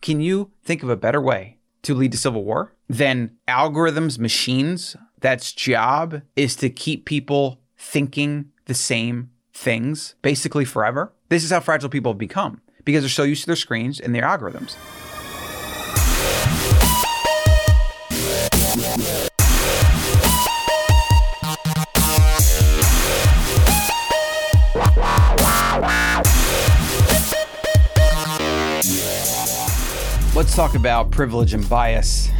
Can you think of a better way to lead to civil war than algorithms, machines that's job is to keep people thinking the same things basically forever? This is how fragile people have become because they're so used to their screens and their algorithms. Let's talk about privilege and bias.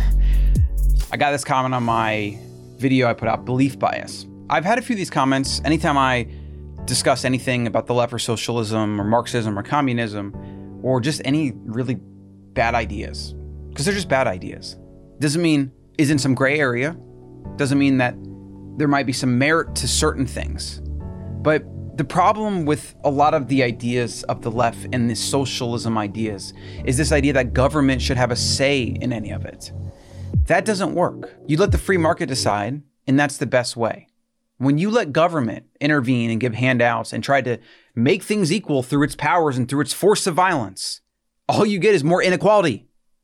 I got this comment on my video I put out, belief bias. I've had a few of these comments anytime I discuss anything about the left or socialism or Marxism or communism or just any really bad ideas, because they're just bad ideas. Doesn't mean is in some gray area. Doesn't mean that there might be some merit to certain things. But the problem with a lot of the ideas of the left and the socialism ideas is this idea that government should have a say in any of it. That doesn't work. You let the free market decide, and that's the best way. When you let government intervene and give handouts and try to make things equal through its powers and through its force of violence, all you get is more inequality.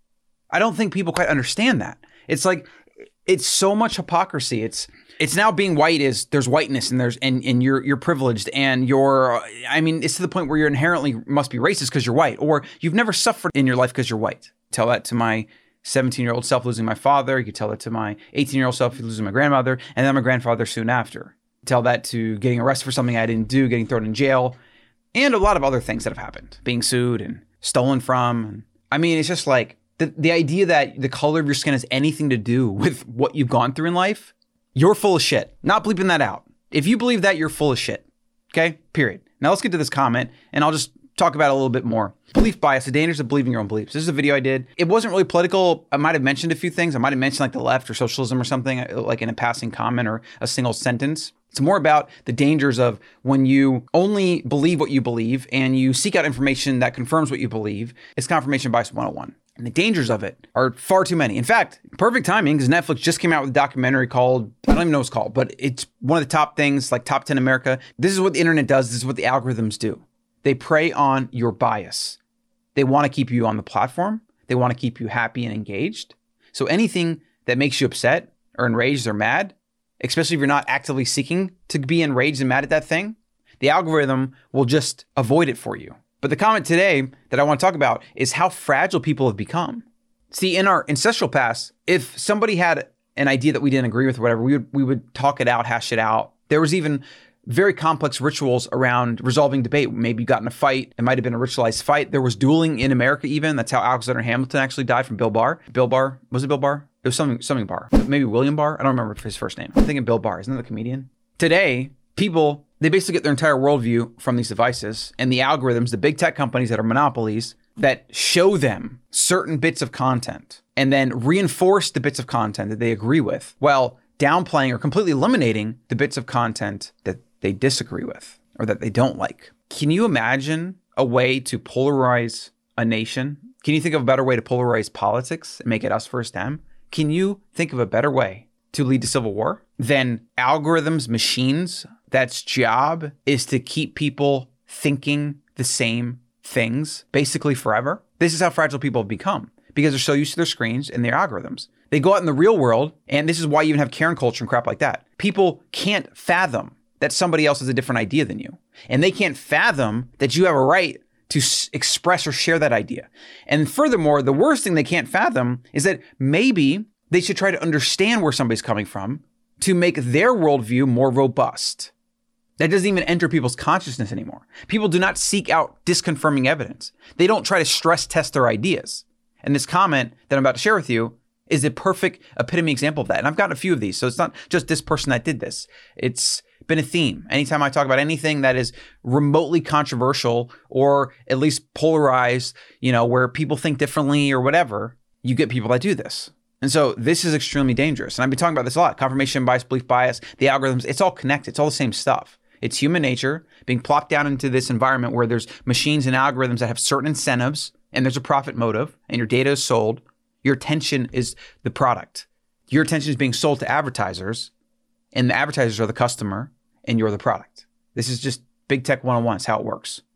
I don't think people quite understand that. It's like, it's so much hypocrisy. It's now being white is there's whiteness and you're privileged and it's to the point where you're inherently must be racist because you're white, or you've never suffered in your life because you're white. Tell that to my 17-year-old self losing my father. You could tell that to my 18-year-old self losing my grandmother and then my grandfather soon after. Tell that to getting arrested for something I didn't do, getting thrown in jail, and a lot of other things that have happened, being sued and stolen from. It's just like the idea that the color of your skin has anything to do with what you've gone through in life. You're full of shit. Not bleeping that out. If you believe that, you're full of shit. Okay? Period. Now let's get to this comment and I'll just talk about it a little bit more. Belief bias, the dangers of believing your own beliefs. This is a video I did. It wasn't really political. I might have mentioned a few things. I might have mentioned like the left or socialism or something like in a passing comment or a single sentence. It's more about the dangers of when you only believe what you believe and you seek out information that confirms what you believe. It's confirmation bias 101. And the dangers of it are far too many. In fact, perfect timing because Netflix just came out with a documentary called, I don't even know what it's called, but it's one of the top things, like top 10 America. This is what the internet does. This is what the algorithms do. They prey on your bias. They want to keep you on the platform. They want to keep you happy and engaged. So anything that makes you upset or enraged or mad, especially if you're not actively seeking to be enraged and mad at that thing, the algorithm will just avoid it for you. But the comment today that I want to talk about is how fragile people have become. See, in our ancestral past, if somebody had an idea that we didn't agree with or whatever, we would talk it out, hash it out. There was even very complex rituals around resolving debate. Maybe you got in a fight. It might have been a ritualized fight. There was dueling in America even. That's how Alexander Hamilton actually died, from Bill Barr. Bill Barr, was it Bill Barr? It was something Barr. Maybe William Barr? I don't remember his first name. I'm thinking Bill Barr. Isn't that the comedian? Today, people, they basically get their entire worldview from these devices and the algorithms, the big tech companies that are monopolies that show them certain bits of content and then reinforce the bits of content that they agree with while downplaying or completely eliminating the bits of content that they disagree with or that they don't like. Can you imagine a way to polarize a nation? Can you think of a better way to polarize politics and make it us versus them? Can you think of a better way to lead to civil war than algorithms, machines that's job is to keep people thinking the same things basically forever? This is how fragile people have become because they're so used to their screens and their algorithms. They go out in the real world, and this is why you even have Karen culture and crap like that. People can't fathom that somebody else has a different idea than you. And they can't fathom that you have a right to express or share that idea. And furthermore, the worst thing they can't fathom is that maybe they should try to understand where somebody's coming from to make their worldview more robust. That doesn't even enter people's consciousness anymore. People do not seek out disconfirming evidence. They don't try to stress test their ideas. And this comment that I'm about to share with you is a perfect epitome example of that. And I've gotten a few of these. So it's not just this person that did this. It's been a theme. Anytime I talk about anything that is remotely controversial or at least polarized, where people think differently or whatever, you get people that do this. And so this is extremely dangerous. And I've been talking about this a lot. Confirmation bias, belief bias, the algorithms, it's all connected. It's all the same stuff. It's human nature being plopped down into this environment where there's machines and algorithms that have certain incentives and there's a profit motive and your data is sold. Your attention is the product. Your attention is being sold to advertisers and the advertisers are the customer and you're the product. This is just big tech 101. It's how it works.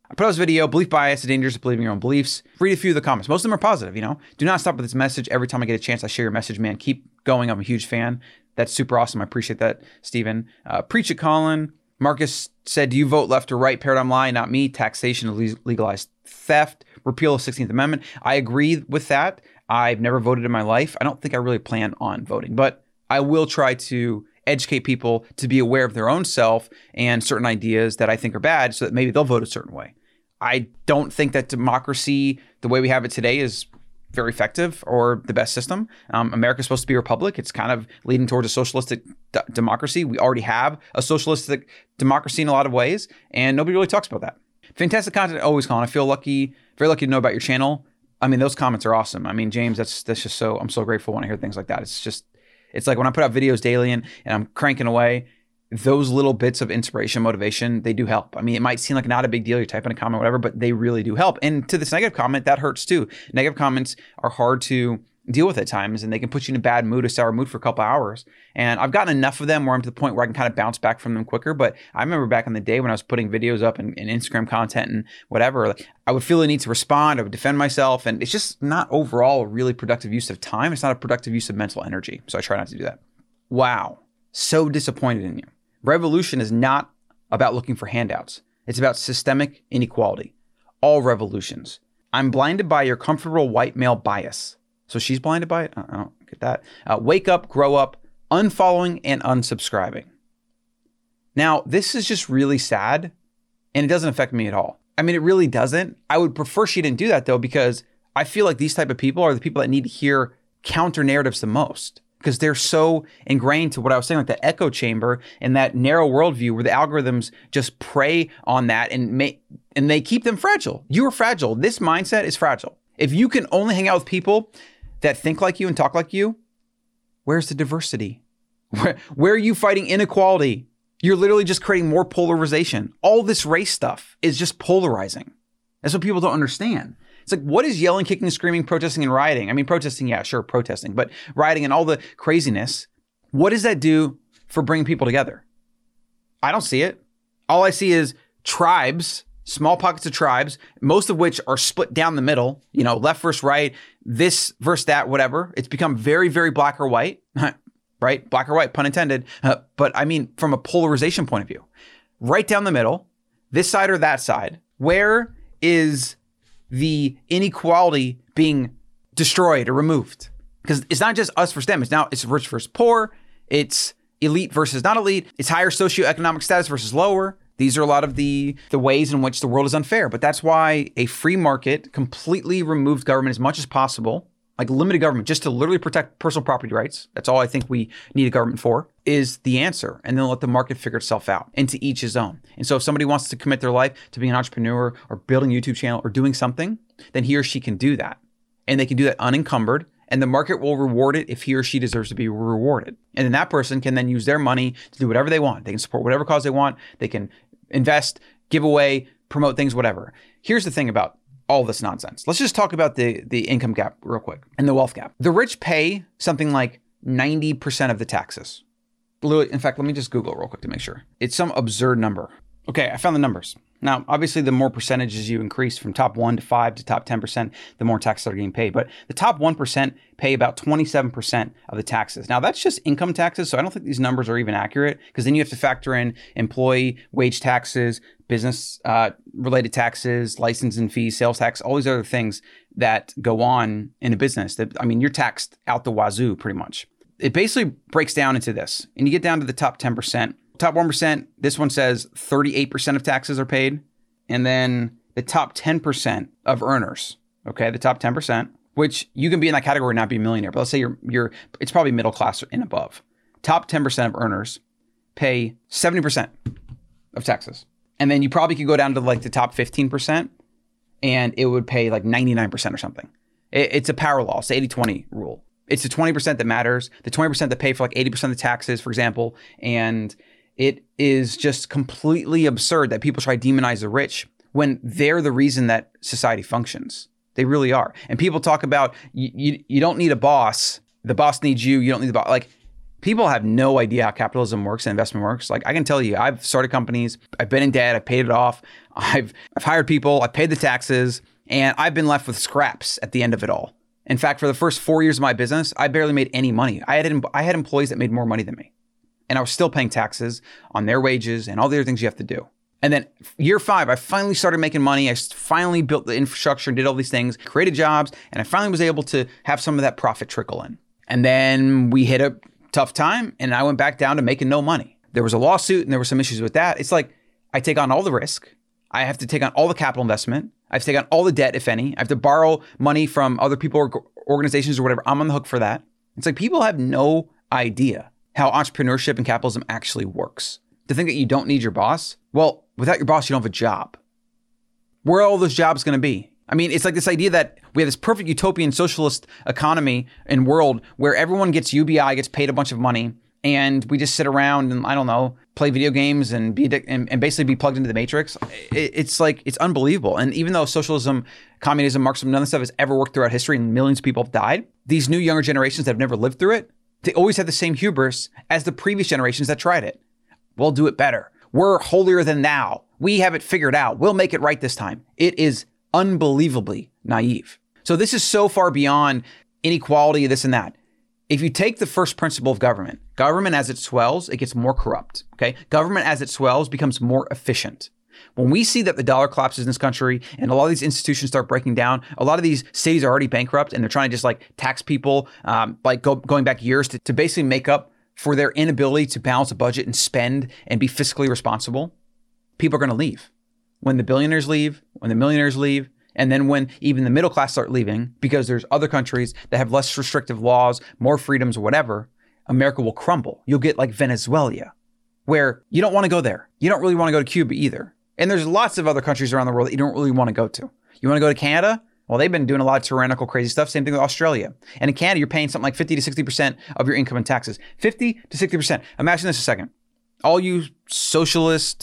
I put out this video, belief bias, the dangers of believing your own beliefs. Read a few of the comments. Most of them are positive, Do not stop with this message. Every time I get a chance, I share your message, man. Keep going. I'm a huge fan. That's super awesome. I appreciate that, Steven. Preach it, Colin. Marcus said, do you vote left or right? Paradigm lie, not me. Taxation of legalized theft. Repeal of 16th Amendment. I agree with that. I've never voted in my life. I don't think I really plan on voting, but I will try to educate people to be aware of their own self and certain ideas that I think are bad so that maybe they'll vote a certain way. I don't think that democracy, the way we have it today, is very effective or the best system. America's supposed to be a republic. It's kind of leading towards a socialistic democracy. We already have a socialistic democracy in a lot of ways, and nobody really talks about that. Fantastic content always, Colin. I feel lucky, very lucky to know about your channel. I mean, those comments are awesome. I mean, James, that's just so, I'm so grateful when I hear things like that. It's like when I put out videos daily and I'm cranking away, those little bits of inspiration, motivation, they do help. I mean, it might seem like not a big deal. You're typing a comment, whatever, but they really do help. And to this negative comment, that hurts too. Negative comments are hard to deal with at times, and they can put you in a bad mood, a sour mood for a couple hours. And I've gotten enough of them where I'm to the point where I can kind of bounce back from them quicker. But I remember back in the day when I was putting videos up and Instagram content and whatever, like, I would feel the need to respond. I would defend myself. And it's just not overall a really productive use of time. It's not a productive use of mental energy. So I try not to do that. Wow. So disappointed in you. Revolution is not about looking for handouts. It's about systemic inequality. All revolutions. I'm blinded by your comfortable white male bias. So she's blinded by it? I don't get that. Wake up, grow up, unfollowing and unsubscribing. Now, this is just really sad, and it doesn't affect me at all. I mean, it really doesn't. I would prefer she didn't do that, though, because I feel like these type of people are the people that need to hear counter narratives the most, because they're so ingrained to what I was saying, like the echo chamber and that narrow worldview where the algorithms just prey on that and they keep them fragile. You are fragile. This mindset is fragile. If you can only hang out with people that think like you and talk like you, where's the diversity? Where are you fighting inequality? You're literally just creating more polarization. All this race stuff is just polarizing. That's what people don't understand. It's like, what is yelling, kicking, screaming, protesting, and rioting? I mean, protesting, yeah, sure, protesting, but rioting and all the craziness, what does that do for bringing people together? I don't see it. All I see is tribes, small pockets of tribes, most of which are split down the middle, left versus right, this versus that, whatever. It's become very, very black or white, right? Black or white, pun intended. But I mean, from a polarization point of view, right down the middle, this side or that side, where is the inequality being destroyed or removed? Because it's not just us versus them. It's rich versus poor. It's elite versus not elite. It's higher socioeconomic status versus lower. These are a lot of the ways in which the world is unfair. But that's why a free market, completely removed government as much as possible, like limited government, just to literally protect personal property rights, that's all I think we need a government for, is the answer. And then let the market figure itself out, and to each his own. And so if somebody wants to commit their life to being an entrepreneur or building a YouTube channel or doing something, then he or she can do that. And they can do that unencumbered, and the market will reward it if he or she deserves to be rewarded. And then that person can then use their money to do whatever they want. They can support whatever cause they want. They can invest, give away, promote things, whatever. Here's the thing about all this nonsense. Let's just talk about the income gap real quick and the wealth gap. The rich pay something like 90% of the taxes. In fact, let me just Google real quick to make sure. It's some absurd number. Okay, I found the numbers. Now, obviously, the more percentages you increase from top 1 to 5 to top 10%, the more taxes are getting paid. But the top 1% pay about 27% of the taxes. Now, that's just income taxes, so I don't think these numbers are even accurate, because then you have to factor in employee wage taxes, business related taxes, license and fees, sales tax, all these other things that go on in a business. You're taxed out the wazoo pretty much. It basically breaks down into this, and you get down to the top 10%. Top 1%, this one says 38% of taxes are paid. And then the top 10% of earners, okay, the top 10%, which you can be in that category and not be a millionaire, but let's say it's probably middle class and above. Top 10% of earners pay 70% of taxes. And then you probably could go down to like the top 15% and it would pay like 99% or something. It's a power law. It's the 80-20 rule. It's the 20% that matters, the 20% that pay for like 80% of the taxes, for example, and it is just completely absurd that people try to demonize the rich when they're the reason that society functions. They really are. And people talk about you don't need a boss. The boss needs you. You don't need the boss. Like, People have no idea how capitalism works and investment works. Like I can tell you, I've started companies, I've been in debt, I've paid it off, I've hired people, I've paid the taxes, and I've been left with scraps at the end of it all. In fact, for the first 4 years of my business, I barely made any money. I had employees that made more money than me. And I was still paying taxes on their wages and all the other things you have to do. And then year 5, I finally started making money. I finally built the infrastructure and did all these things, created jobs, and I finally was able to have some of that profit trickle in. And then we hit a tough time and I went back down to making no money. There was a lawsuit and there were some issues with that. It's like I take on all the risk. I have to take on all the capital investment. I have to take on all the debt, if any. I have to borrow money from other people or organizations or whatever. I'm on the hook for that. It's like people have no idea how entrepreneurship and capitalism actually works. To think that you don't need your boss, well, without your boss, you don't have a job. Where are all those jobs going to be? I mean, it's like this idea that we have this perfect utopian socialist economy and world where everyone gets UBI, gets paid a bunch of money, and we just sit around and, I don't know, play video games and and basically be plugged into the matrix. It's like, it's unbelievable. And even though socialism, communism, Marxism, none of this stuff has ever worked throughout history and millions of people have died, these new younger generations that have never lived through it, they always have the same hubris as the previous generations that tried it. We'll do it better. We're holier than thou. We have it figured out. We'll make it right this time. It is unbelievably naive. So this is so far beyond inequality, this and that. If you take the first principle of government as it swells, it gets more corrupt, okay? Government as it swells becomes more efficient. When we see that the dollar collapses in this country and a lot of these institutions start breaking down, a lot of these cities are already bankrupt and they're trying to just like tax people, going back years to basically make up for their inability to balance a budget and spend and be fiscally responsible. People are going to leave. When the billionaires leave, when the millionaires leave, and then when even the middle class start leaving because there's other countries that have less restrictive laws, more freedoms or whatever, America will crumble. You'll get like Venezuela, where you don't want to go there. You don't really want to go to Cuba either. And there's lots of other countries around the world that you don't really want to go to. You want to go to Canada? Well, they've been doing a lot of tyrannical, crazy stuff. Same thing with Australia. And in Canada, you're paying something like 50 to 60% of your income in taxes. 50 to 60%. Imagine this a second. All you socialist,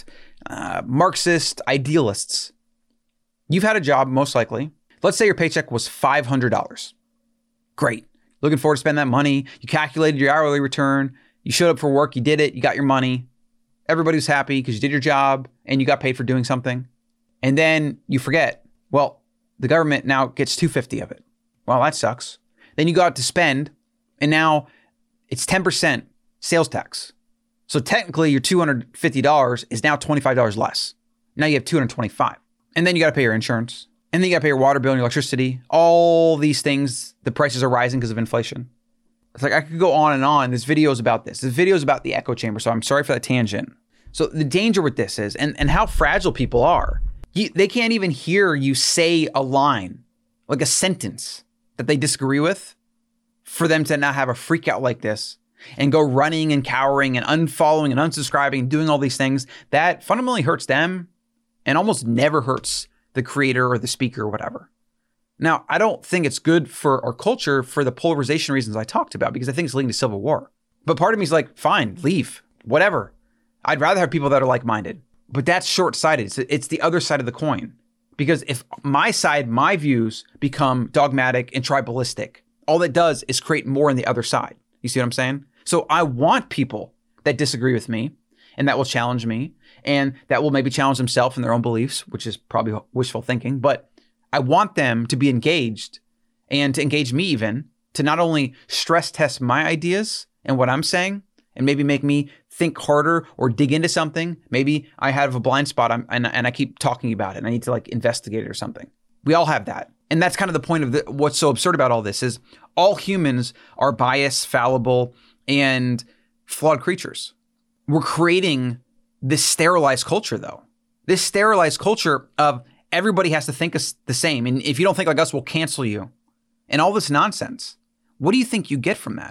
Marxist idealists, you've had a job, most likely. Let's say your paycheck was $500. Great. Looking forward to spend that money. You calculated your hourly return. You showed up for work. You did it. You got your money. Everybody was happy because you did your job and you got paid for doing something. And then you forget, well, the government now gets $250 of it. Well, that sucks. Then you go out to spend and now it's 10% sales tax. So technically your $250 is now $25 less. Now you have $225. And then you got to pay your insurance. And then you got to pay your water bill and your electricity. All these things, the prices are rising because of inflation. It's like I could go on and on. This video is about this. This video is about the echo chamber. So I'm sorry for that tangent. So the danger with this is, and how fragile people are, they can't even hear you say a line, like a sentence that they disagree with, for them to not have a freak out like this and go running and cowering and unfollowing and unsubscribing and doing all these things that fundamentally hurts them and almost never hurts the creator or the speaker or whatever. Now, I don't think it's good for our culture for the polarization reasons I talked about, because I think it's leading to civil war. But part of me is like, fine, leave, whatever. I'd rather have people that are like-minded. But that's short-sighted. It's the other side of the coin. Because if my side, my views become dogmatic and tribalistic, all that does is create more on the other side. You see what I'm saying? So I want people that disagree with me and that will challenge me and that will maybe challenge themselves in their own beliefs, which is probably wishful thinking. But I want them to be engaged and to engage me even to not only stress test my ideas and what I'm saying and maybe make me think harder or dig into something. Maybe I have a blind spot and I keep talking about it and I need to like investigate it or something. We all have that. And that's kind of the point of what's so absurd about all this is all humans are biased, fallible, and flawed creatures. We're creating this sterilized culture though. This sterilized culture of everybody has to think the same. And if you don't think like us, we'll cancel you. And all this nonsense. What do you think you get from that?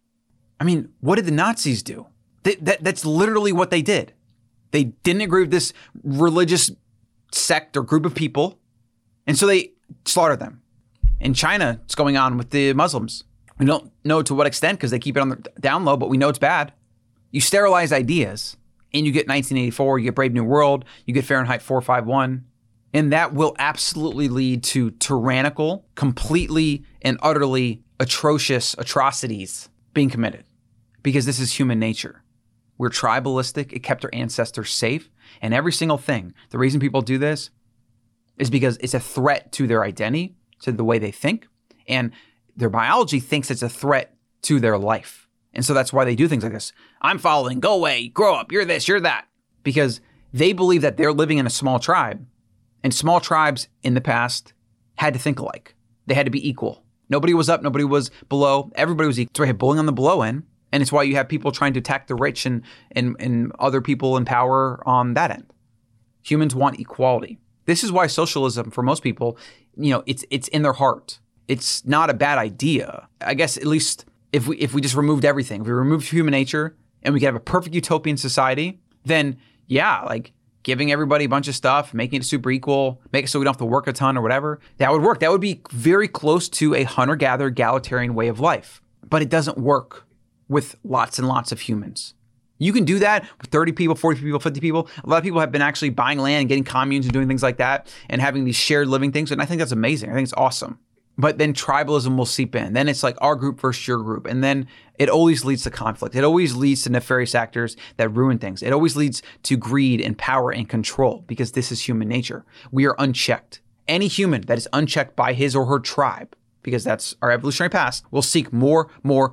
I mean, what did the Nazis do? That's literally what they did. They didn't agree with this religious sect or group of people. And so they slaughtered them. In China, it's going on with the Muslims. We don't know to what extent because they keep it on the down low, but we know it's bad. You sterilize ideas and you get 1984, you get Brave New World, you get Fahrenheit 451. And that will absolutely lead to tyrannical, completely and utterly atrocious atrocities being committed. because this is human nature. We're tribalistic. It kept our ancestors safe. And every single thing, the reason people do this is because it's a threat to their identity, to the way they think. And their biology thinks it's a threat to their life. And so that's why they do things like this. I'm following, go away, grow up, you're this, you're that. Because they believe that they're living in a small tribe. And small tribes in the past had to think alike. They had to be equal. Nobody was up, nobody was below. Everybody was equal. So we had bullying on the below end. And it's why you have people trying to attack the rich and other people in power on that end. Humans want equality. This is why socialism, for most people, it's in their heart. It's not a bad idea. I guess at least if we just removed everything, if we removed human nature and we could have a perfect utopian society, then yeah, like giving everybody a bunch of stuff, making it super equal, make it so we don't have to work a ton or whatever, that would work. That would be very close to a hunter-gatherer egalitarian way of life. But it doesn't work with lots and lots of humans. You can do that with 30 people, 40 people, 50 people. A lot of people have been actually buying land and getting communes and doing things like that and having these shared living things. And I think that's amazing. I think it's awesome. But then tribalism will seep in. Then it's like our group versus your group. And then it always leads to conflict. It always leads to nefarious actors that ruin things. It always leads to greed and power and control because this is human nature. We are unchecked. Any human that is unchecked by his or her tribe, because that's our evolutionary past, will seek more.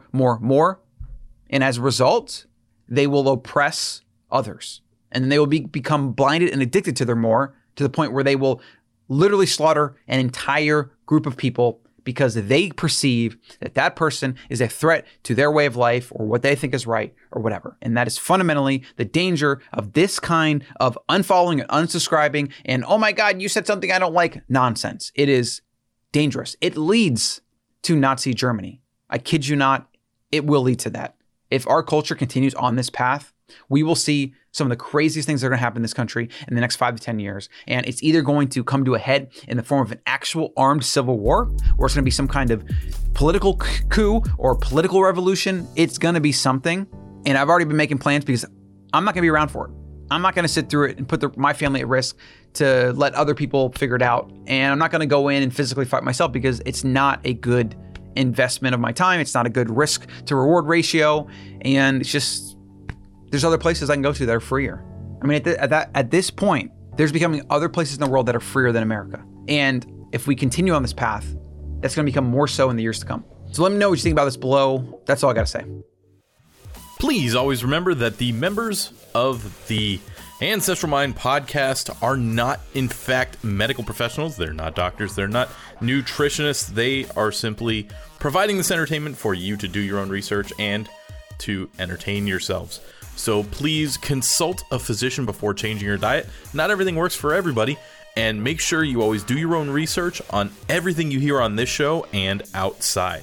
And as a result, they will oppress others. And then they will become blinded and addicted to their more, to the point where they will literally slaughter an entire group of people because they perceive that that person is a threat to their way of life or what they think is right or whatever. And that is fundamentally the danger of this kind of unfollowing and unsubscribing and, oh my God, you said something I don't like, nonsense. It is dangerous. It leads to Nazi Germany. I kid you not, it will lead to that. If our culture continues on this path, we will see some of the craziest things that are going to happen in this country in the next 5 to 10 years. And it's either going to come to a head in the form of an actual armed civil war, or it's going to be some kind of political coup or political revolution. It's going to be something. And I've already been making plans because I'm not going to be around for it. I'm not going to sit through it and put my family at risk to let other people figure it out. And I'm not going to go in and physically fight myself because it's not a good investment of my time. It's not a good risk to reward ratio. And it's just, there's other places I can go to that are freer. I mean, at this point, there's becoming other places in the world that are freer than America. And if we continue on this path, that's going to become more so in the years to come. So let me know what you think about this below. That's all I got to say. Please always remember that the members of the Ancestral Mind podcast are not, in fact, medical professionals. They're not doctors. They're not nutritionists. They are simply providing this entertainment for you to do your own research and to entertain yourselves. So please consult a physician before changing your diet. Not everything works for everybody. And make sure you always do your own research on everything you hear on this show and outside.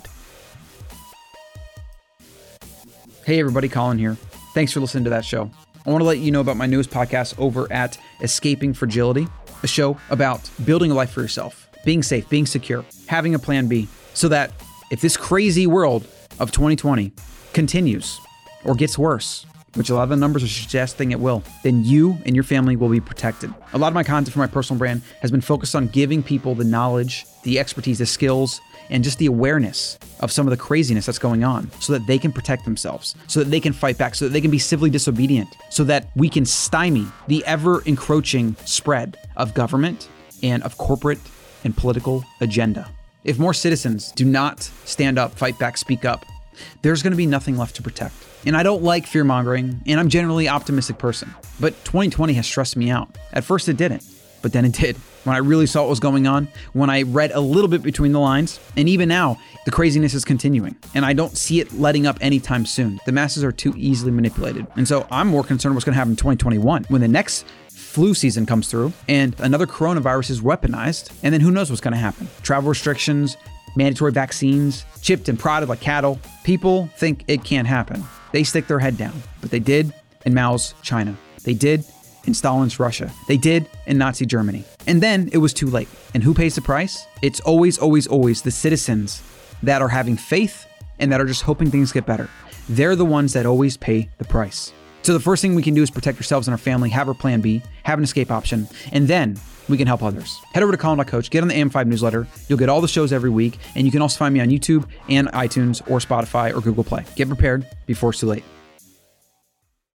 Hey everybody, Colin here. Thanks for listening to that show. I want to let you know about my newest podcast over at Escaping Fragility, a show about building a life for yourself, being safe, being secure, having a plan B, so that if this crazy world of 2020 continues or gets worse, which a lot of the numbers are suggesting it will, then you and your family will be protected. A lot of my content for my personal brand has been focused on giving people the knowledge, the expertise, the skills, and just the awareness of some of the craziness that's going on so that they can protect themselves, so that they can fight back, so that they can be civilly disobedient, so that we can stymie the ever-encroaching spread of government and of corporate and political agenda. If more citizens do not stand up, fight back, speak up, there's going to be nothing left to protect. And I don't like fear-mongering, and I'm generally an optimistic person. But 2020 has stressed me out. At first it didn't, but then it did. When I really saw what was going on, when I read a little bit between the lines, and even now, the craziness is continuing. And I don't see it letting up anytime soon. The masses are too easily manipulated. And so I'm more concerned what's going to happen in 2021, when the next flu season comes through, and another coronavirus is weaponized, and then who knows what's going to happen. Travel restrictions, mandatory vaccines, chipped and prodded like cattle. People think it can't happen. They stick their head down, but they did in Mao's China. They did in Stalin's Russia. They did in Nazi Germany. And then it was too late. And who pays the price? It's always, always, always the citizens that are having faith and that are just hoping things get better. They're the ones that always pay the price. So the first thing we can do is protect ourselves and our family, have our plan B, have an escape option. And then we can help others. Head over to Colin.coach, get on the AM5 newsletter. You'll get all the shows every week, and you can also find me on YouTube and iTunes or Spotify or Google Play. Get prepared before it's too late.